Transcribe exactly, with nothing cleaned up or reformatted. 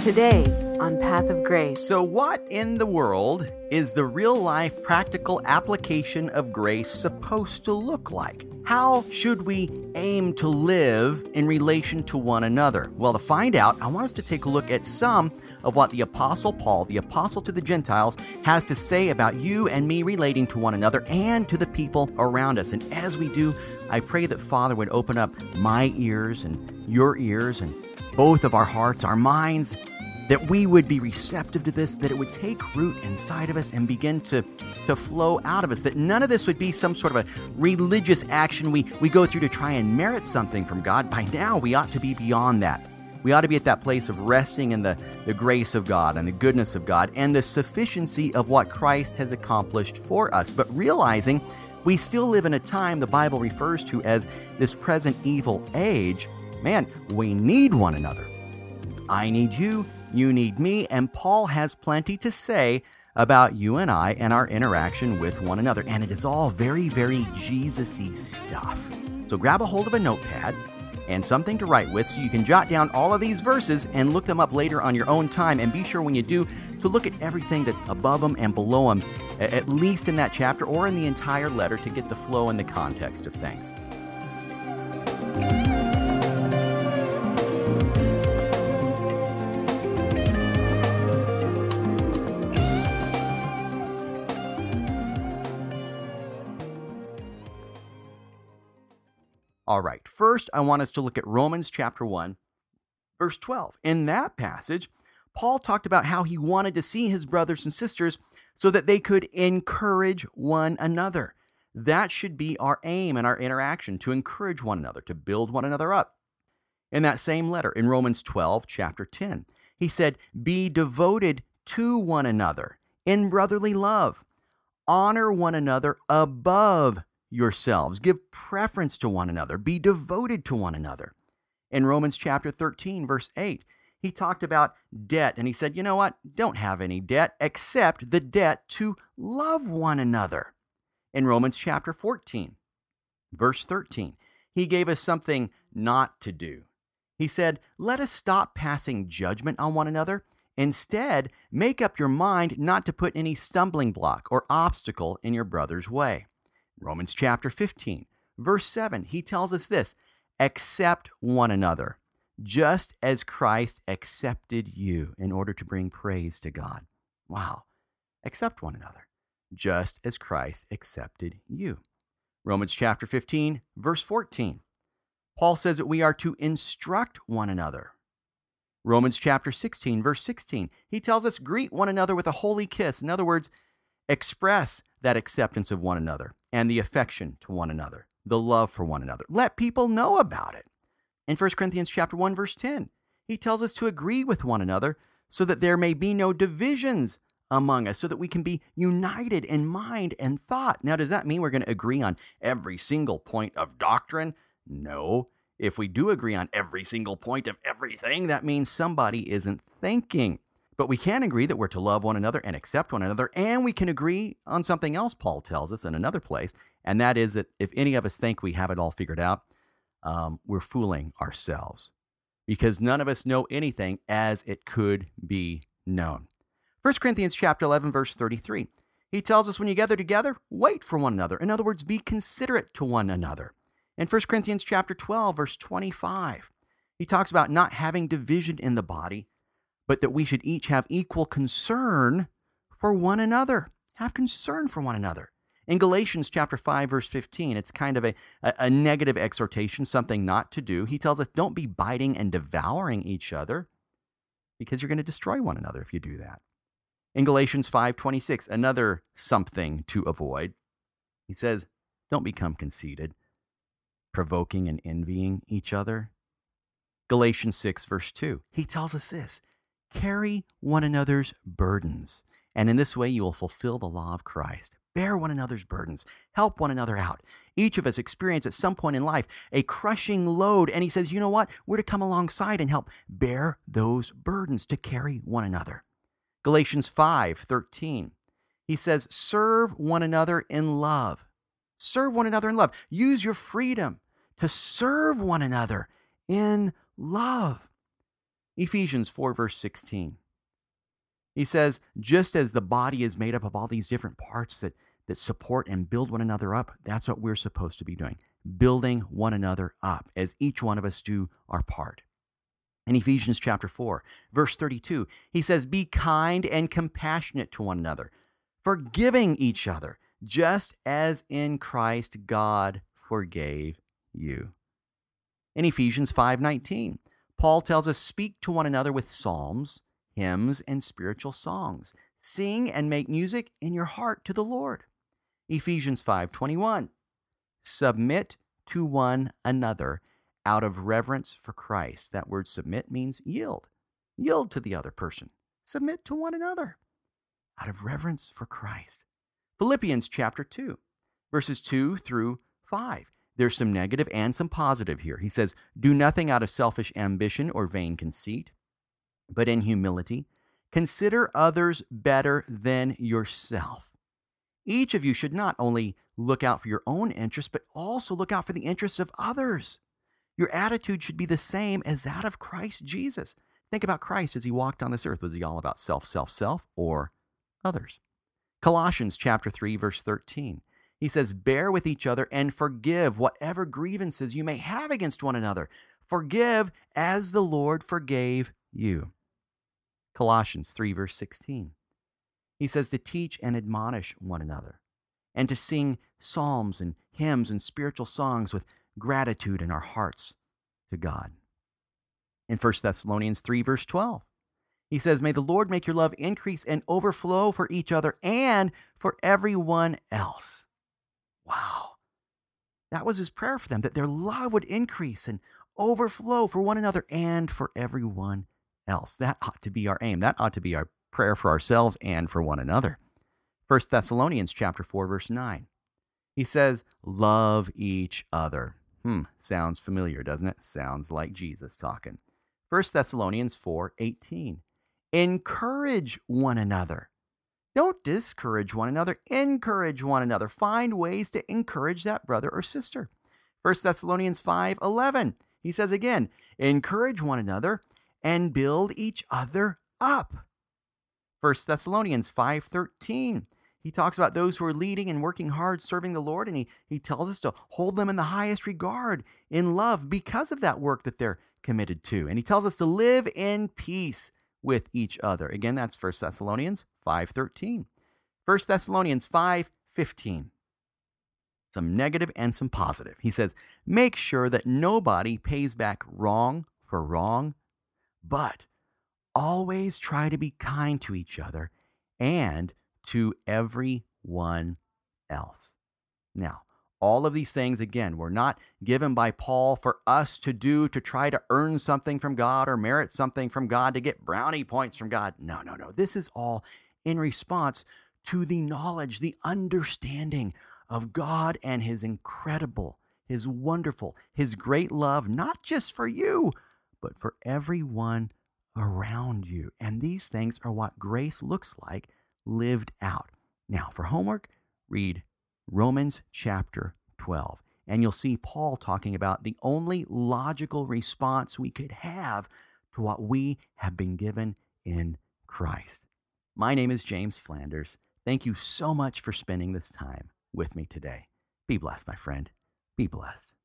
Today on Path of Grace. So what in the world is the real-life practical application of grace supposed to look like? How should we aim to live in relation to one another? Well, to find out, I want us to take a look at some of what the Apostle Paul, the Apostle to the Gentiles, has to say about you and me relating to one another and to the people around us. And as we do, I pray that Father would open up my ears and your ears and both of our hearts, our minds, that we would be receptive to this, that it would take root inside of us and begin to, to flow out of us, that none of this would be some sort of a religious action we, we go through to try and merit something from God. By now, we ought to be beyond that. We ought to be at that place of resting in the, the grace of God and the goodness of God and the sufficiency of what Christ has accomplished for us, but realizing we still live in a time the Bible refers to as this present evil age. Man, we need one another. I need you. You need me, and Paul has plenty to say about you and I and our interaction with one another. And it is all very, very Jesus-y stuff. So grab a hold of a notepad and something to write with so you can jot down all of these verses and look them up later on your own time. And be sure when you do to look at everything that's above them and below them, at least in that chapter or in the entire letter, to get the flow and the context of things. All right, first I want us to look at Romans chapter one, verse twelve. In that passage, Paul talked about how he wanted to see his brothers and sisters so that they could encourage one another. That should be our aim in our interaction, to encourage one another, to build one another up. In that same letter, in Romans twelve, chapter ten, he said, "Be devoted to one another in brotherly love. Honor one another above yourselves. Give preference to one another. Be devoted to one another." In Romans chapter thirteen, verse eight, he talked about debt, and he said, you know what? Don't have any debt except the debt to love one another. In Romans chapter fourteen, verse thirteen, he gave us something not to do. He said, let us stop passing judgment on one another. Instead, make up your mind not to put any stumbling block or obstacle in your brother's way. Romans chapter fifteen, verse seven, he tells us this: accept one another, just as Christ accepted you in order to bring praise to God. Wow. Accept one another, just as Christ accepted you. Romans chapter fifteen, verse fourteen, Paul says that we are to instruct one another. Romans chapter sixteen, verse sixteen, he tells us greet one another with a holy kiss. In other words, express that acceptance of one another and the affection to one another, the love for one another. Let people know about it. In First Corinthians chapter one, verse ten, he tells us to agree with one another so that there may be no divisions among us, so that we can be united in mind and thought. Now, does that mean we're going to agree on every single point of doctrine? No. If we do agree on every single point of everything, that means somebody isn't thinking. But we can agree that we're to love one another and accept one another, and we can agree on something else Paul tells us in another place, and that is that if any of us think we have it all figured out, um, we're fooling ourselves, because none of us know anything as it could be known. First Corinthians chapter eleven, verse thirty-three, he tells us when you gather together, wait for one another. In other words, be considerate to one another. In First Corinthians chapter twelve, verse twenty-five, he talks about not having division in the body, but that we should each have equal concern for one another. Have concern for one another. In Galatians chapter five, verse fifteen, it's kind of a, a, a negative exhortation, something not to do. He tells us, don't be biting and devouring each other, because you're going to destroy one another if you do that. In Galatians five twenty-six, another something to avoid. He says, don't become conceited, provoking and envying each other. Galatians six, verse two, he tells us this: carry one another's burdens, and in this way you will fulfill the law of Christ. Bear one another's burdens. Help one another out. Each of us experience at some point in life a crushing load, and he says, you know what? We're to come alongside and help bear those burdens, to carry one another. Galatians five thirteen, he says, serve one another in love. Serve one another in love. Use your freedom to serve one another in love. Ephesians four, verse sixteen. He says, just as the body is made up of all these different parts that, that support and build one another up, that's what we're supposed to be doing, building one another up as each one of us do our part. In Ephesians chapter four, verse thirty-two, he says, be kind and compassionate to one another, forgiving each other, just as in Christ God forgave you. In Ephesians five nineteen, Paul tells us, speak to one another with psalms, hymns, and spiritual songs. Sing and make music in your heart to the Lord. Ephesians five twenty-one, submit to one another out of reverence for Christ. That word submit means yield. Yield to the other person. Submit to one another out of reverence for Christ. Philippians chapter two, verses two through five. There's some negative and some positive here. He says, do nothing out of selfish ambition or vain conceit, but in humility, consider others better than yourself. Each of you should not only look out for your own interests, but also look out for the interests of others. Your attitude should be the same as that of Christ Jesus. Think about Christ as he walked on this earth. Was he all about self, self, self, or others? Colossians chapter three, verse thirteen. He says, bear with each other and forgive whatever grievances you may have against one another. Forgive as the Lord forgave you. Colossians three, verse sixteen. He says to teach and admonish one another and to sing psalms and hymns and spiritual songs with gratitude in our hearts to God. In First Thessalonians three, verse twelve, he says, may the Lord make your love increase and overflow for each other and for everyone else. Wow. That was his prayer for them, that their love would increase and overflow for one another and for everyone else. That ought to be our aim. That ought to be our prayer for ourselves and for one another. First Thessalonians chapter four, verse nine. He says, love each other. Hmm, sounds familiar, doesn't it? Sounds like Jesus talking. First Thessalonians four, eighteen. Encourage one another. Don't discourage one another. Encourage one another. Find ways to encourage that brother or sister. First Thessalonians five, eleven. He says again, encourage one another and build each other up. First Thessalonians five, thirteen. He talks about those who are leading and working hard, serving the Lord, and he, he tells us to hold them in the highest regard in love because of that work that they're committed to. And he tells us to live in peace with each other. Again, that's First Thessalonians five, thirteen. First Thessalonians five, fifteen. Some negative and some positive. He says, make sure that nobody pays back wrong for wrong, but always try to be kind to each other and to everyone else. Now, all of these things, again, were not given by Paul for us to do to try to earn something from God or merit something from God to get brownie points from God. No, no, no. This is all in response to the knowledge, the understanding of God and his incredible, his wonderful, his great love, not just for you, but for everyone around you. And these things are what grace looks like lived out. Now, for homework, read Romans chapter twelve, and you'll see Paul talking about the only logical response we could have to what we have been given in Christ. My name is James Flanders. Thank you so much for spending this time with me today. Be blessed, my friend. Be blessed.